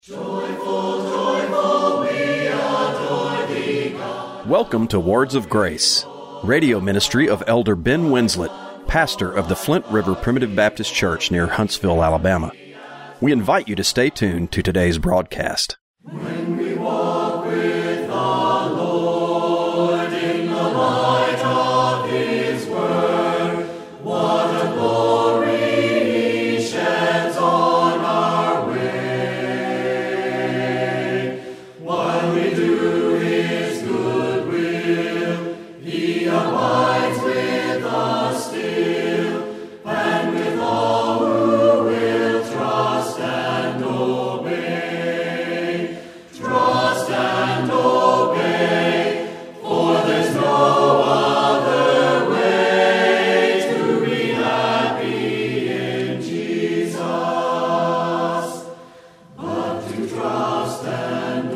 Joyful, joyful, we adore thee, God. Welcome to Words of Grace, radio ministry of Elder Ben Winslet, pastor of the Flint River Primitive Baptist Church near Huntsville, Alabama. We invite you to stay tuned to today's broadcast. When we walk with the Lord in the light of His Word, what a glory He sheds on our way. While we do His good will, He abides with us still, and with all who will trust and obey. Trust and obey, for there's no other way to be happy in Jesus, but to trust and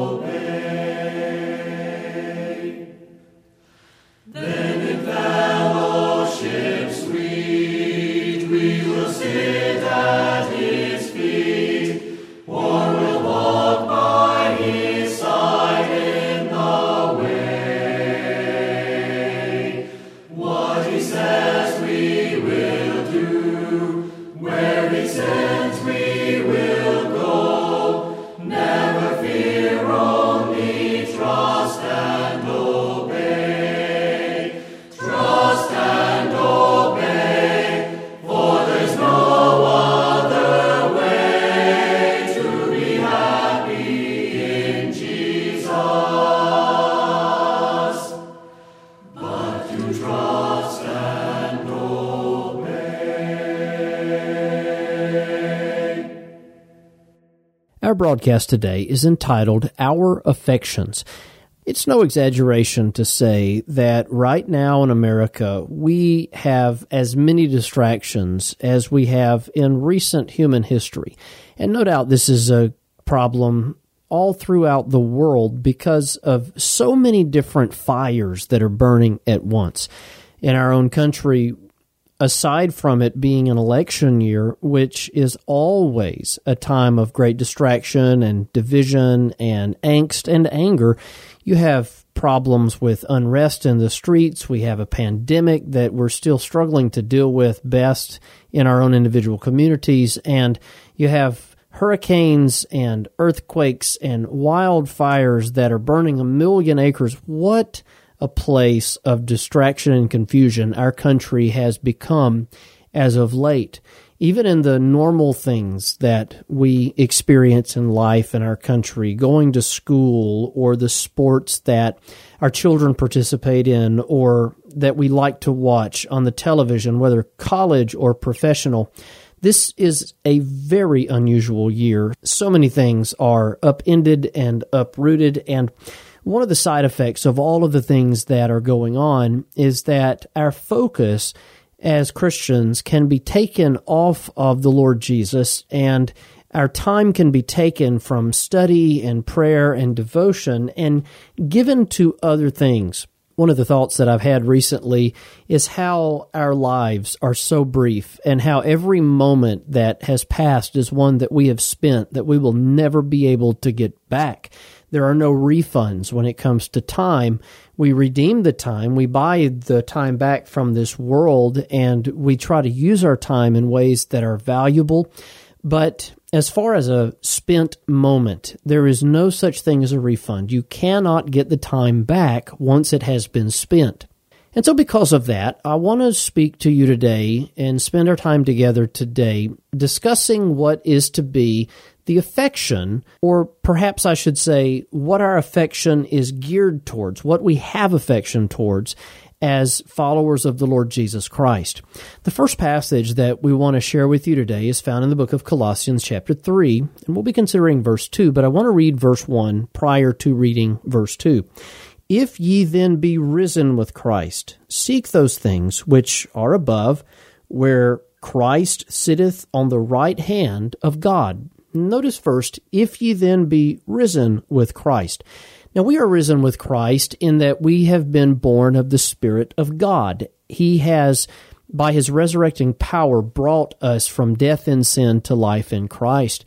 obey. Then in fellowship sweet we will sit at His feet, or we'll walk by His side in the way. What He says we will do, where He sends we will go. Never fear, only trust and obey. Trust and obey, for there's no other way to be happy in Jesus, but to trust and obey. Our broadcast today is entitled Our Affections. It's no exaggeration to say that right now in America, we have as many distractions as we have in recent human history. And no doubt this is a problem all throughout the world because of so many different fires that are burning at once. In our own country, aside from it being an election year, which is always a time of great distraction and division and angst and anger, you have problems with unrest in the streets. We have a pandemic that we're still struggling to deal with best in our own individual communities. And you have hurricanes and earthquakes and wildfires that are burning 1 million acres. What a place of distraction and confusion our country has become as of late. Even in the normal things that we experience in life in our country, going to school or the sports that our children participate in or that we like to watch on the television, whether college or professional, this is a very unusual year. So many things are upended and uprooted, and one of the side effects of all of the things that are going on is that our focus as Christians can be taken off of the Lord Jesus, and our time can be taken from study and prayer and devotion and given to other things. One of the thoughts that I've had recently is how our lives are so brief and how every moment that has passed is one that we have spent that we will never be able to get back. There are no refunds when it comes to time. We redeem the time. We buy the time back from this world, and we try to use our time in ways that are valuable. But as far as a spent moment, there is no such thing as a refund. You cannot get the time back once it has been spent. And so because of that, I want to speak to you today and spend our time together today discussing what is to be the affection, or perhaps I should say what our affection is geared towards, what we have affection towards as followers of the Lord Jesus Christ. The first passage that we want to share with you today is found in the book of Colossians chapter 3, and we'll be considering verse 2, but I want to read verse 1 prior to reading verse 2. If ye then be risen with Christ, seek those things which are above, where Christ sitteth on the right hand of God. Notice first, if ye then be risen with Christ. Now, we are risen with Christ in that we have been born of the Spirit of God. He has, by His resurrecting power, brought us from death in sin to life in Christ.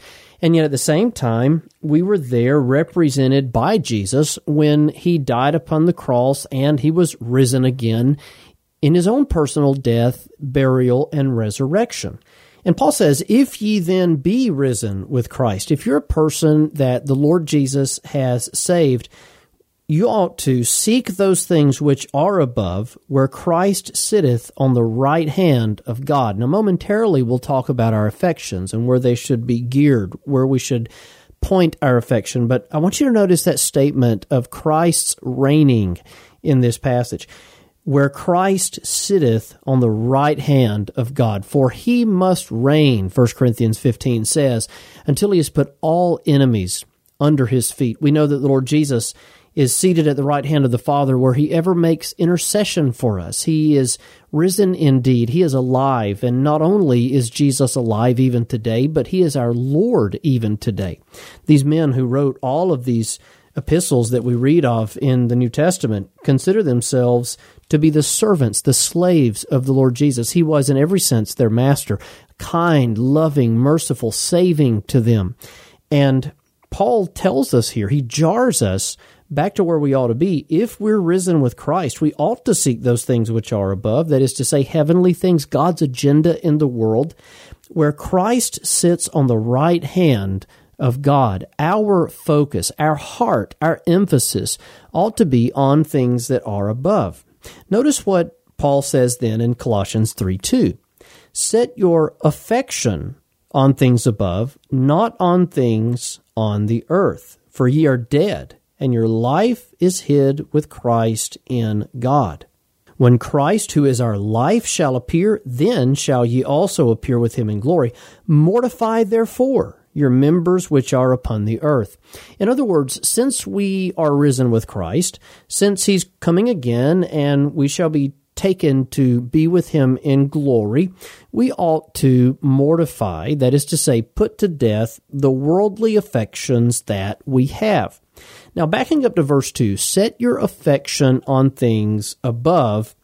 And yet at the same time, we were there represented by Jesus when he died upon the cross and he was risen again in his own personal death, burial, and resurrection. And Paul says, if ye then be risen with Christ, if you're a person that the Lord Jesus has saved, you ought to seek those things which are above, where Christ sitteth on the right hand of God. Now, momentarily, we'll talk about our affections and where they should be geared, where we should point our affection. But I want you to notice that statement of Christ's reigning in this passage, where Christ sitteth on the right hand of God. For he must reign, 1 Corinthians 15 says, until he has put all enemies under his feet. We know that the Lord Jesus is seated at the right hand of the Father, where he ever makes intercession for us. He is risen indeed. He is alive. And not only is Jesus alive even today, but he is our Lord even today. These men who wrote all of these epistles that we read of in the New Testament consider themselves to be the servants, the slaves of the Lord Jesus. He was in every sense their master, kind, loving, merciful, saving to them. And Paul tells us here, he jars us back to where we ought to be. If we're risen with Christ, we ought to seek those things which are above, that is to say, heavenly things, God's agenda in the world, where Christ sits on the right hand of God. Our focus, our heart, our emphasis ought to be on things that are above. Notice what Paul says then in Colossians 3:2. Set your affection on things above, not on things on the earth. For ye are dead, and your life is hid with Christ in God. When Christ, who is our life, shall appear, then shall ye also appear with him in glory. Mortify, therefore, your members which are upon the earth. In other words, since we are risen with Christ, since he's coming again and we shall be taken to be with him in glory, we ought to mortify, that is to say, put to death the worldly affections that we have. Now, backing up to verse 2, set your affection on things above.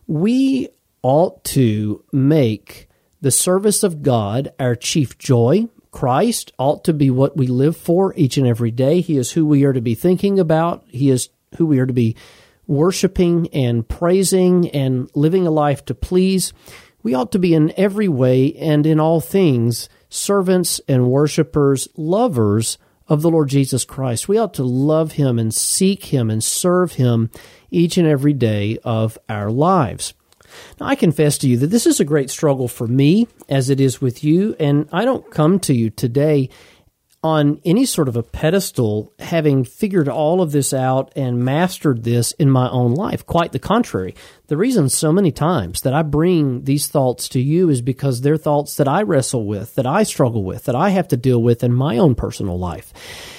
We ought to make the service of God our chief joy. Christ ought to be what we live for each and every day. He is who we are to be thinking about. He is who we are to be worshiping and praising and living a life to please. We ought to be in every way and in all things servants and worshipers, lovers of the Lord Jesus Christ. We ought to love him and seek him and serve him each and every day of our lives. Now, I confess to you that this is a great struggle for me, as it is with you, and I don't come to you today on any sort of a pedestal, having figured all of this out and mastered this in my own life. Quite the contrary. The reason so many times that I bring these thoughts to you is because they're thoughts that I wrestle with, that I struggle with, that I have to deal with in my own personal life.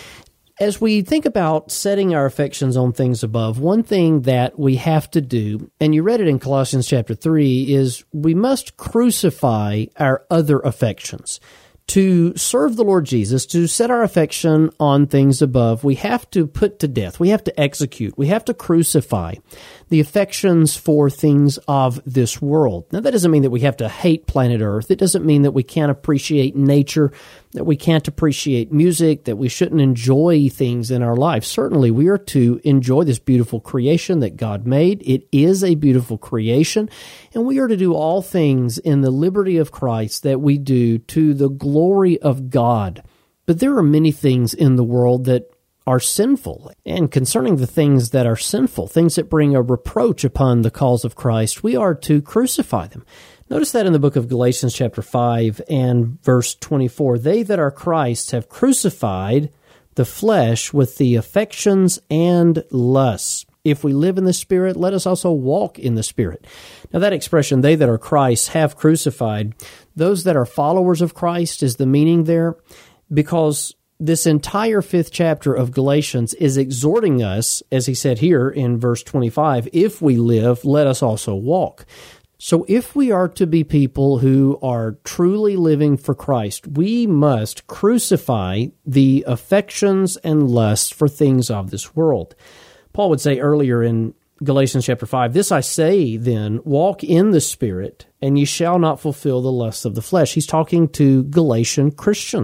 As we think about setting our affections on things above, one thing that we have to do, and you read it in Colossians chapter 3, is we must crucify our other affections. To serve the Lord Jesus, to set our affection on things above, we have to put to death, we have to execute, we have to crucify the affections for things of this world. Now, that doesn't mean that we have to hate planet Earth. It doesn't mean that we can't appreciate nature, that we can't appreciate music, that we shouldn't enjoy things in our life. Certainly, we are to enjoy this beautiful creation that God made. It is a beautiful creation, and we are to do all things in the liberty of Christ that we do to the glory of God. But there are many things in the world that are sinful. And concerning the things that are sinful, things that bring a reproach upon the cause of Christ, we are to crucify them. Notice that in the book of Galatians chapter 5 and verse 24, they that are Christ's have crucified the flesh with the affections and lusts. If we live in the Spirit, let us also walk in the Spirit. Now that expression, they that are Christ's have crucified, those that are followers of Christ is the meaning there, because this entire 5th chapter of Galatians is exhorting us, as he said here in verse 25, if we live, let us also walk. So if we are to be people who are truly living for Christ, we must crucify the affections and lusts for things of this world. Paul would say earlier in Galatians chapter 5, this I say then, walk in the Spirit, and ye shall not fulfill the lusts of the flesh. He's talking to Galatian Christians.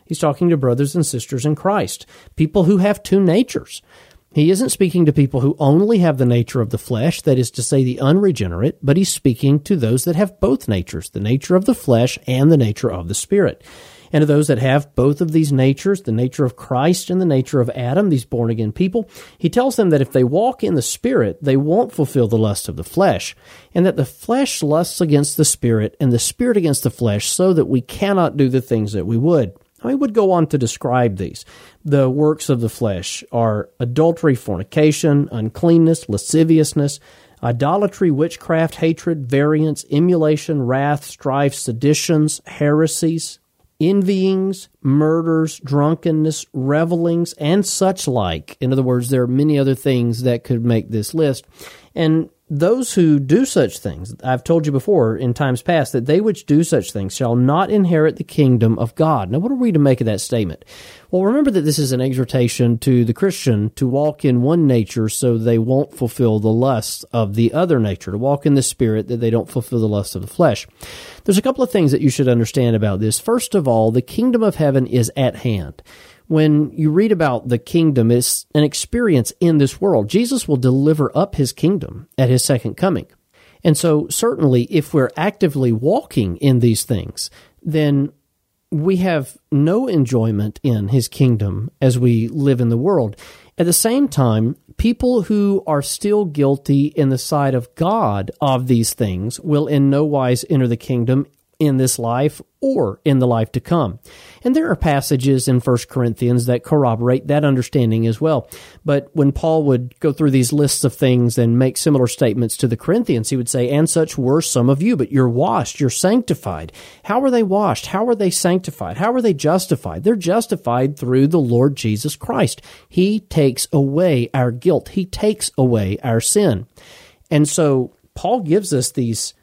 He's talking to brothers and sisters in Christ, people who have two natures. He isn't speaking to people who only have the nature of the flesh, that is to say, the unregenerate, but he's speaking to those that have both natures, the nature of the flesh and the nature of the Spirit. And to those that have both of these natures, the nature of Christ and the nature of Adam, these born-again people, he tells them that if they walk in the Spirit, they won't fulfill the lust of the flesh, and that the flesh lusts against the Spirit and the Spirit against the flesh, so that we cannot do the things that we would. He would go on to describe these. The works of the flesh are adultery, fornication, uncleanness, lasciviousness, idolatry, witchcraft, hatred, variance, emulation, wrath, strife, seditions, heresies, envyings, murders, drunkenness, revelings, and such like. In other words, there are many other things that could make this list. And those who do such things, I've told you before in times past, that they which do such things shall not inherit the kingdom of God. Now, what are we to make of that statement? Well, remember that this is an exhortation to the Christian to walk in one nature so they won't fulfill the lusts of the other nature, to walk in the Spirit that they don't fulfill the lusts of the flesh. There's a couple of things that you should understand about this. First of all, the kingdom of heaven is at hand. When you read about the kingdom, it's an experience in this world. Jesus will deliver up his kingdom at his second coming. And so certainly if we're actively walking in these things, then we have no enjoyment in his kingdom as we live in the world. At the same time, people who are still guilty in the sight of God of these things will in no wise enter the kingdom in this life or in the life to come. And there are passages in 1 Corinthians that corroborate that understanding as well. But when Paul would go through these lists of things and make similar statements to the Corinthians, he would say, "And such were some of you, but you're washed, you're sanctified." How are they washed? How are they sanctified? How are they justified? They're justified through the Lord Jesus Christ. He takes away our guilt. He takes away our sin. And so Paul gives us these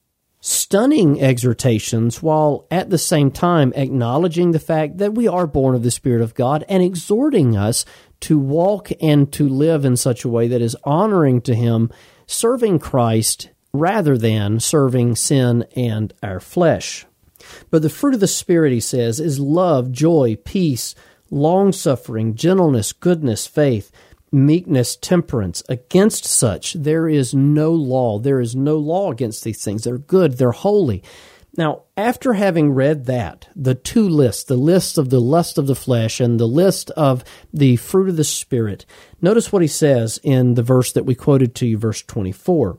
stunning exhortations while at the same time acknowledging the fact that we are born of the Spirit of God and exhorting us to walk and to live in such a way that is honoring to Him, serving Christ rather than serving sin and our flesh. But the fruit of the Spirit, he says, is love, joy, peace, long-suffering, gentleness, goodness, faith, meekness, temperance. Against such there is no law. There is no law against these things. They're good. They're holy. Now, after having read that, the two lists, the list of the lust of the flesh and the list of the fruit of the Spirit, notice what he says in the verse that we quoted to you, verse 24.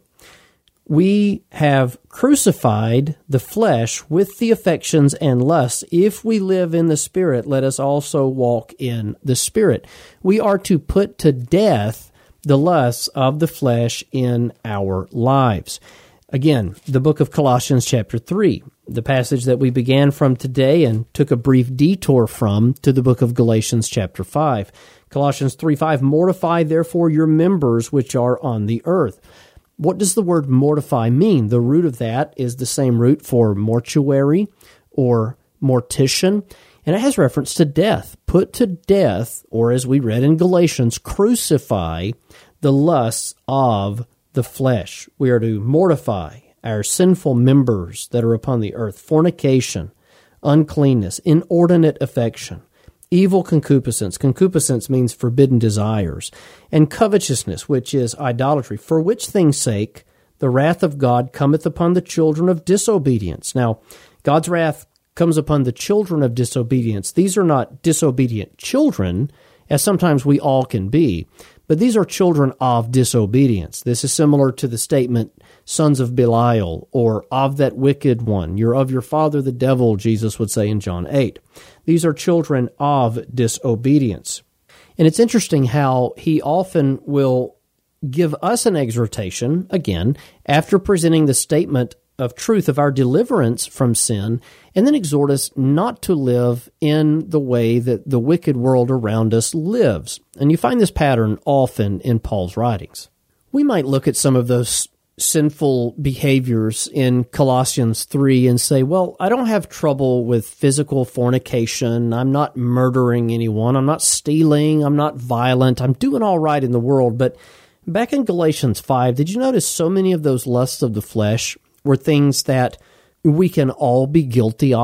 We have crucified the flesh with the affections and lusts. If we live in the Spirit, let us also walk in the Spirit. We are to put to death the lusts of the flesh in our lives. Again, the book of Colossians chapter 3, the passage that we began from today and took a brief detour from to the book of Galatians chapter 5. Colossians 3:5, mortify therefore your members which are on the earth. What does the word mortify mean? The root of that is the same root for mortuary or mortician, and it has reference to death. Put to death, or as we read in Galatians, crucify the lusts of the flesh. We are to mortify our sinful members that are upon the earth: fornication, uncleanness, inordinate affection, evil concupiscence. Concupiscence means forbidden desires. And covetousness, which is idolatry, for which things' sake the wrath of God cometh upon the children of disobedience. Now, God's wrath comes upon the children of disobedience. These are not disobedient children, as sometimes we all can be, but these are children of disobedience. This is similar to the statement, sons of Belial, or of that wicked one. You're of your father the devil, Jesus would say in John 8. These are children of disobedience. And it's interesting how he often will give us an exhortation, again, after presenting the statement of truth of our deliverance from sin, and then exhort us not to live in the way that the wicked world around us lives. And you find this pattern often in Paul's writings. We might look at some of those sinful behaviors in Colossians 3 and say, well, I don't have trouble with physical fornication. I'm not murdering anyone. I'm not stealing. I'm not violent. I'm doing all right in the world. But back in Galatians 5, did you notice so many of those lusts of the flesh were things that we can all be guilty of?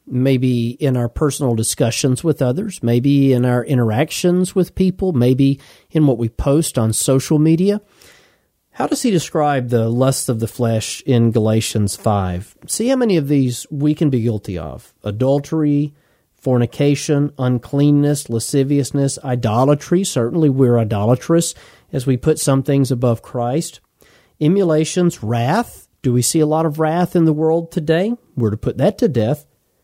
maybe in our personal discussions with others, maybe in our interactions with people, maybe in what we post on social media. How does he describe the lusts of the flesh in Galatians 5? See how many of these we can be guilty of. Adultery, fornication, uncleanness, lasciviousness, idolatry. Certainly we're idolatrous as we put some things above Christ. Emulations, wrath. Do we see a lot of wrath in the world today? We're to put that to death.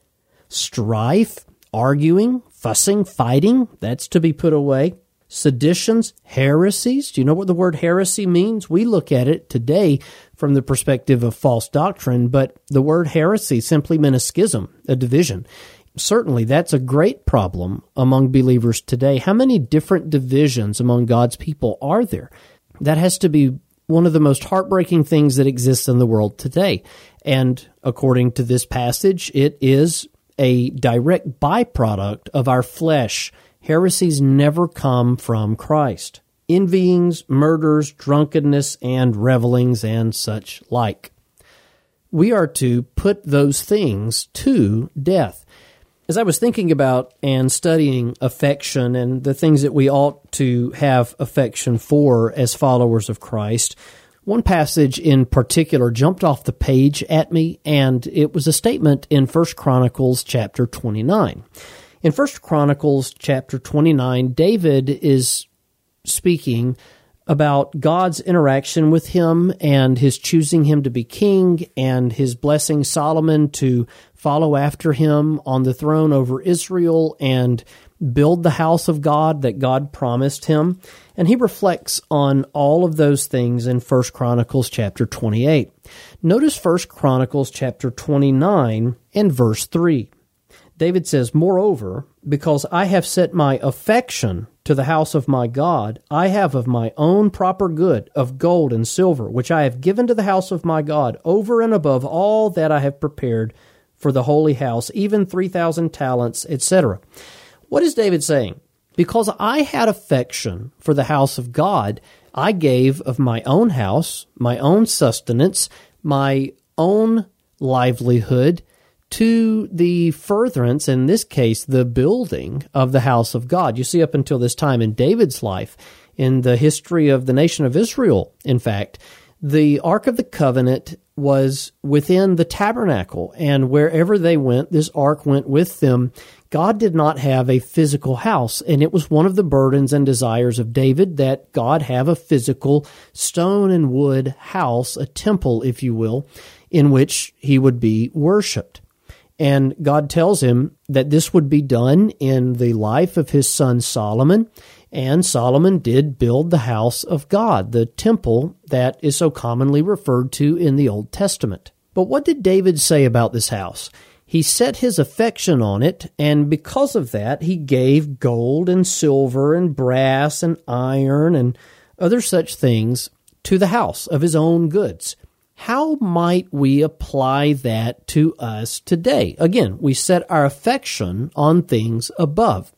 Strife, arguing, fussing, fighting. That's to be put away. Seditions, heresies. Do you know what the word heresy means? We look at it today from the perspective of false doctrine, but the word heresy simply meant a schism, a division. Certainly, that's a great problem among believers today. How many different divisions among God's people are there? That has to be one of the most heartbreaking things that exists in the world today. And according to this passage, it is a direct byproduct of our flesh. Heresies never come from Christ. Envyings, murders, drunkenness, and revelings, and such like. We are to put those things to death. As I was thinking about and studying affection and the things that we ought to have affection for as followers of Christ, one passage in particular jumped off the page at me, and it was a statement in 1 Chronicles chapter 29. In 1 Chronicles chapter 29, David is speaking about God's interaction with him and his choosing him to be king and his blessing Solomon to follow after him on the throne over Israel and build the house of God that God promised him. And he reflects on all of those things in 1 Chronicles chapter 28. Notice 1 Chronicles chapter 29 and verse 3. David says, "Moreover, because I have set my affection to the house of my God, I have of my own proper good of gold and silver, which I have given to the house of my God, over and above all that I have prepared for the holy house, even 3,000 talents, etc." What is David saying? Because I had affection for the house of God, I gave of my own house, my own sustenance, my own livelihood, to the furtherance, in this case, the building of the house of God. You see, up until this time in David's life, in the history of the nation of Israel, in fact, the Ark of the Covenant was within the tabernacle, and wherever they went, this Ark went with them. God did not have a physical house, and it was one of the burdens and desires of David that God have a physical stone and wood house, a temple, if you will, in which he would be worshipped. And God tells him that this would be done in the life of his son Solomon, and Solomon did build the house of God, the temple that is so commonly referred to in the Old Testament. But what did David say about this house? He set his affection on it, and because of that, he gave gold and silver and brass and iron and other such things to the house of his own goods. How might we apply that to us today? Again, we set our affection on things above.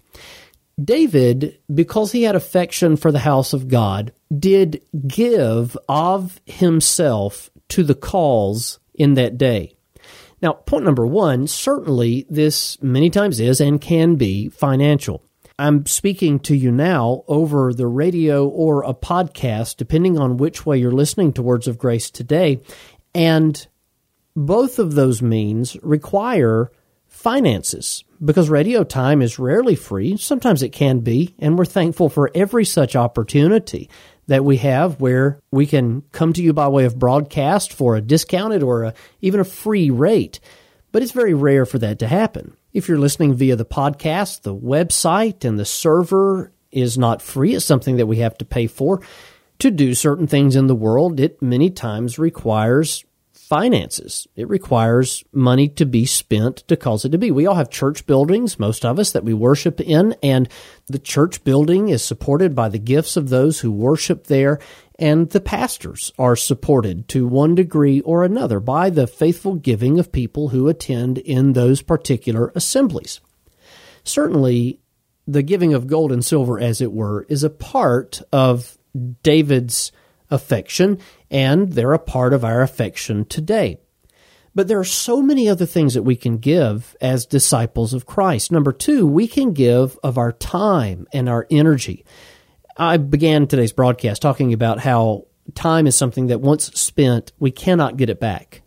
David, because he had affection for the house of God, did give of himself to the cause in that day. Now, point number one, certainly this many times is and can be financial. I'm speaking to you now over the radio or a podcast, depending on which way you're listening to Words of Grace today, and both of those means require finances, because radio time is rarely free. Sometimes it can be, and we're thankful for every such opportunity that we have where we can come to you by way of broadcast for a discounted or even a free rate. But it's very rare for that to happen. If you're listening via the podcast, the website and the server is not free. It's something that we have to pay for. To do certain things in the world, it many times requires finances. It requires money to be spent to cause it to be. We all have church buildings, most of us, that we worship in, and the church building is supported by the gifts of those who worship there, and the pastors are supported to one degree or another by the faithful giving of people who attend in those particular assemblies. Certainly, the giving of gold and silver, as it were, is a part of David's affection, and they're a part of our affection today. But there are so many other things that we can give as disciples of Christ. Number two, we can give of our time and our energy. I began today's broadcast talking about how time is something that once spent, we cannot get it back.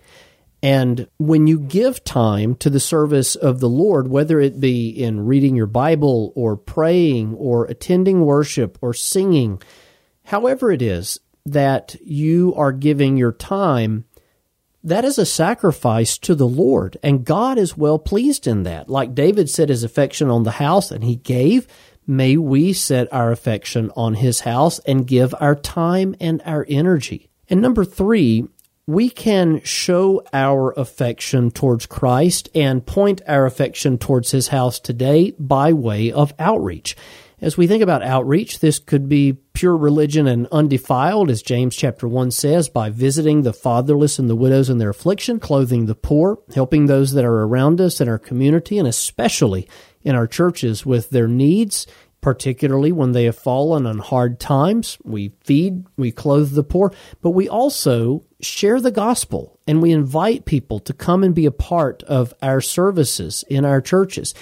And when you give time to the service of the Lord, whether it be in reading your Bible or praying or attending worship or singing, however it is that you are giving your time, that is a sacrifice to the Lord, and God is well pleased in that. Like David set his affection on the house and he gave, may we set our affection on his house and give our time and our energy. And number three, we can show our affection towards Christ and point our affection towards his house today by way of outreach. As we think about outreach, this could be pure religion and undefiled, as James chapter 1 says, by visiting the fatherless and the widows in their affliction, clothing the poor, helping those that are around us in our community, and especially in our churches with their needs, particularly when they have fallen on hard times. We feed, we clothe the poor, but we also share the gospel, and we invite people to come and be a part of our services in our churches.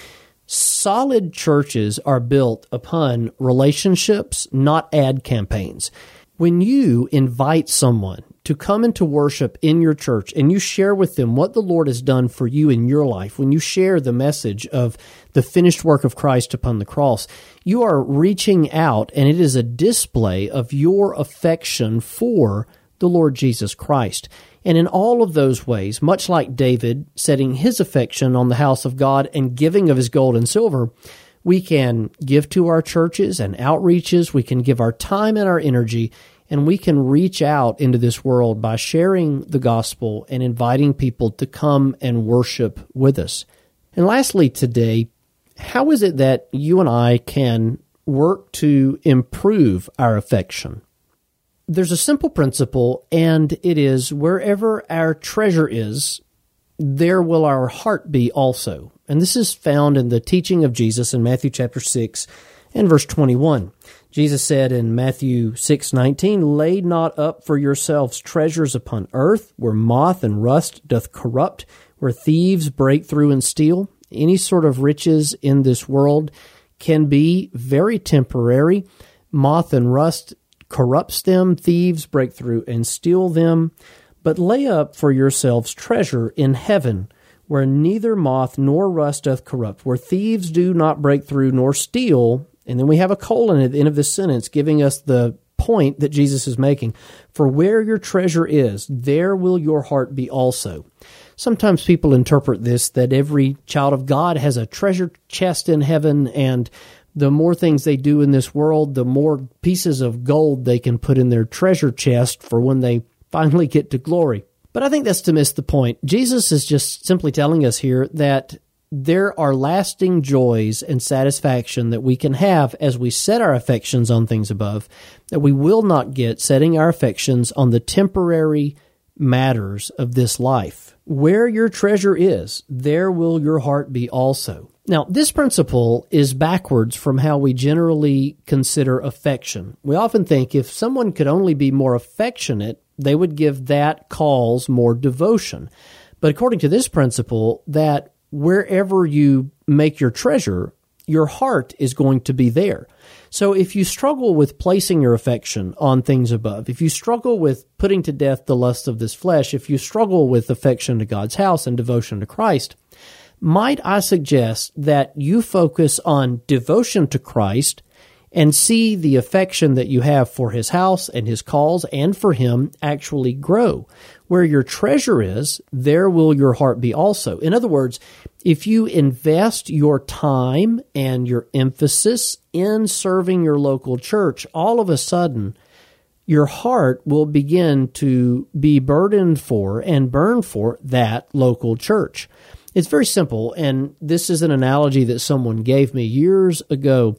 Solid churches are built upon relationships, not ad campaigns. When you invite someone to come into worship in your church and you share with them what the Lord has done for you in your life, when you share the message of the finished work of Christ upon the cross, you are reaching out, and it is a display of your affection for the Lord Jesus Christ. And in all of those ways, much like David setting his affection on the house of God and giving of his gold and silver, we can give to our churches and outreaches, we can give our time and our energy, and we can reach out into this world by sharing the gospel and inviting people to come and worship with us. And lastly today, how is it that you and I can work to improve our affection? There's a simple principle, and it is wherever our treasure is, there will our heart be also. And this is found in the teaching of Jesus in Matthew chapter 6 and verse 21. Jesus said in Matthew 6:19, "Lay not up for yourselves treasures upon earth, where moth and rust doth corrupt, where thieves break through and steal." Any sort of riches in this world can be very temporary. Moth and rust corrupts them, thieves break through and steal them. But lay up for yourselves treasure in heaven, where neither moth nor rust doth corrupt, where thieves do not break through nor steal. And then we have a colon at the end of this sentence giving us the point that Jesus is making. For where your treasure is, there will your heart be also. Sometimes people interpret this that every child of God has a treasure chest in heaven, and the more things they do in this world, the more pieces of gold they can put in their treasure chest for when they finally get to glory. But I think that's to miss the point. Jesus is just simply telling us here that there are lasting joys and satisfaction that we can have as we set our affections on things above, that we will not get setting our affections on the temporary matters of this life. Where your treasure is, there will your heart be also. Now, this principle is backwards from how we generally consider affection. We often think if someone could only be more affectionate, they would give that cause more devotion. But according to this principle, that wherever you make your treasure, your heart is going to be there. So if you struggle with placing your affection on things above, if you struggle with putting to death the lusts of this flesh, if you struggle with affection to God's house and devotion to Christ, might I suggest that you focus on devotion to Christ and see the affection that you have for His house and His calls and for Him actually grow. Where your treasure is, there will your heart be also. In other words, if you invest your time and your emphasis in serving your local church, all of a sudden, your heart will begin to be burdened for and burn for that local church. It's very simple, and this is an analogy that someone gave me years ago.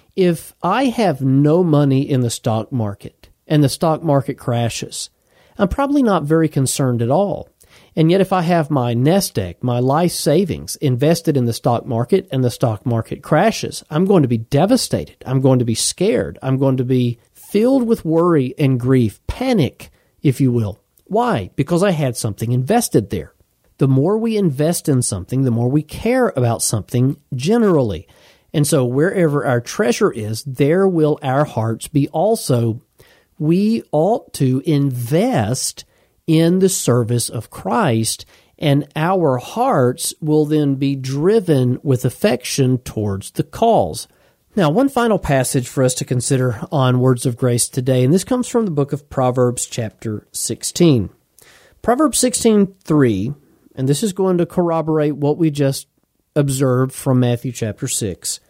If I have no money in the stock market and the stock market crashes, I'm probably not very concerned at all. And yet if I have my nest egg, my life savings invested in the stock market and the stock market crashes, I'm going to be devastated. I'm going to be scared. I'm going to be filled with worry and grief, panic, if you will. Why? Because I had something invested there. the more we invest in something, the more we care about something generally. And so wherever our treasure is, there will our hearts be also. We ought to invest in the service of Christ, and our hearts will then be driven with affection towards the cause. Now, one final passage for us to consider on Words of Grace today, and this comes from the book of Proverbs chapter 16. Proverbs 16:3, and this is going to corroborate what we just observed from Matthew chapter 6.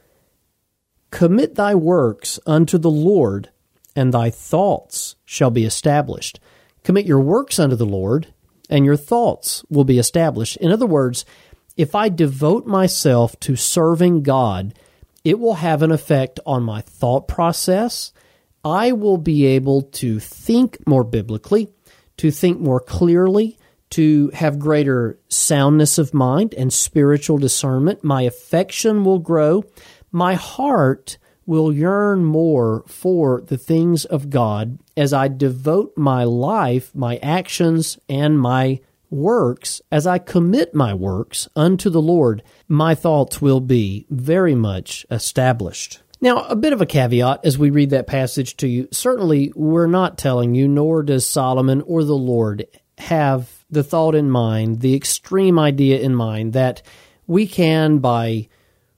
Commit thy works unto the Lord, and thy thoughts shall be established. Commit your works unto the Lord, and your thoughts will be established. In other words, if I devote myself to serving God, it will have an effect on my thought process. I will be able to think more biblically, to think more clearly, to have greater soundness of mind and spiritual discernment. My affection will grow. My heart will yearn more for the things of God as I devote my life, my actions, and my works, as I commit my works unto the Lord. My thoughts will be very much established. Now, a bit of a caveat as we read that passage to you. Certainly, we're not telling you, nor does Solomon or the Lord have the thought in mind, the extreme idea in mind, that we can, by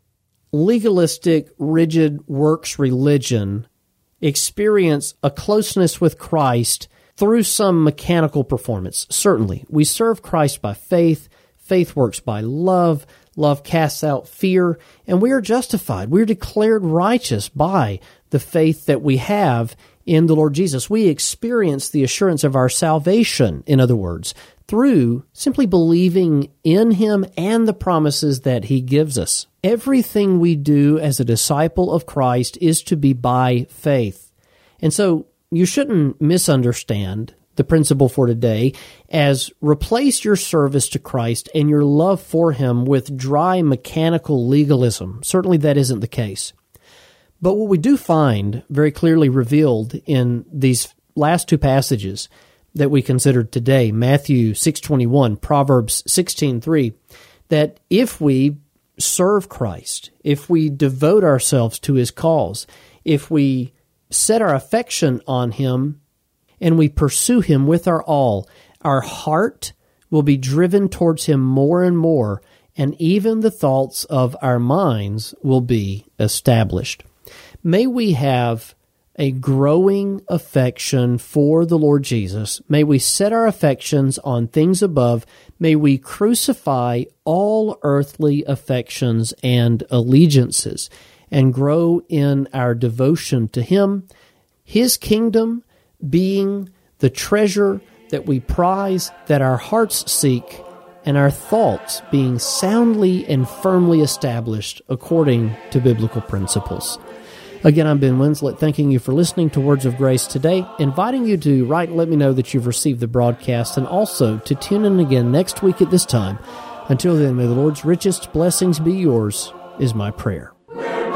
legalistic, rigid works religion, experience a closeness with Christ through some mechanical performance. Certainly, we serve Christ by faith. Faith works by love. Love casts out fear, and we are justified. We are declared righteous by the faith that we have in the Lord Jesus. We experience the assurance of our salvation, in other words, through simply believing in Him and the promises that He gives us. Everything we do as a disciple of Christ is to be by faith. And so you shouldn't misunderstand the principle for today as replace your service to Christ and your love for Him with dry mechanical legalism. Certainly that isn't the case. But what we do find very clearly revealed in these last two passages that we considered today, Matthew 6:21, Proverbs 16:3, that if we serve Christ, if we devote ourselves to His cause, if we set our affection on Him, and we pursue Him with our all, our heart will be driven towards Him more and more, and even the thoughts of our minds will be established. May we have a growing affection for the Lord Jesus. May we set our affections on things above. May we crucify all earthly affections and allegiances and grow in our devotion to Him, His kingdom being the treasure that we prize, that our hearts seek, and our thoughts being soundly and firmly established according to biblical principles. Again, I'm Ben Winslett, thanking you for listening to Words of Grace today, inviting you to write and let me know that you've received the broadcast, and also to tune in again next week at this time. Until then, may the Lord's richest blessings be yours, is my prayer. We're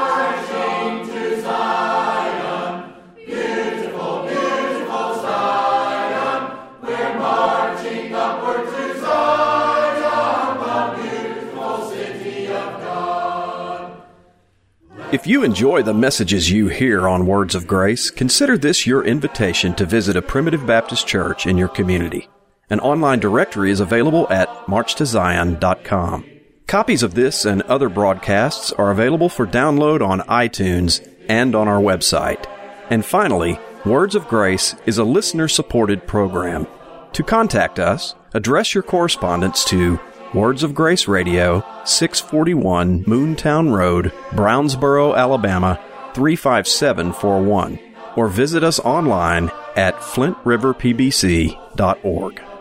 marching to Zion, beautiful, beautiful Zion. We're marching upward to Zion, the beautiful city of God. If you enjoy the messages you hear on Words of Grace, consider this your invitation to visit a Primitive Baptist church in your community. An online directory is available at marchtozion.com. Copies of this and other broadcasts are available for download on iTunes and on our website. And finally, Words of Grace is a listener-supported program. To contact us, address your correspondence to Words of Grace Radio, 641 Moontown Road, Brownsboro, Alabama, 35741, or visit us online at flintriverpbc.org.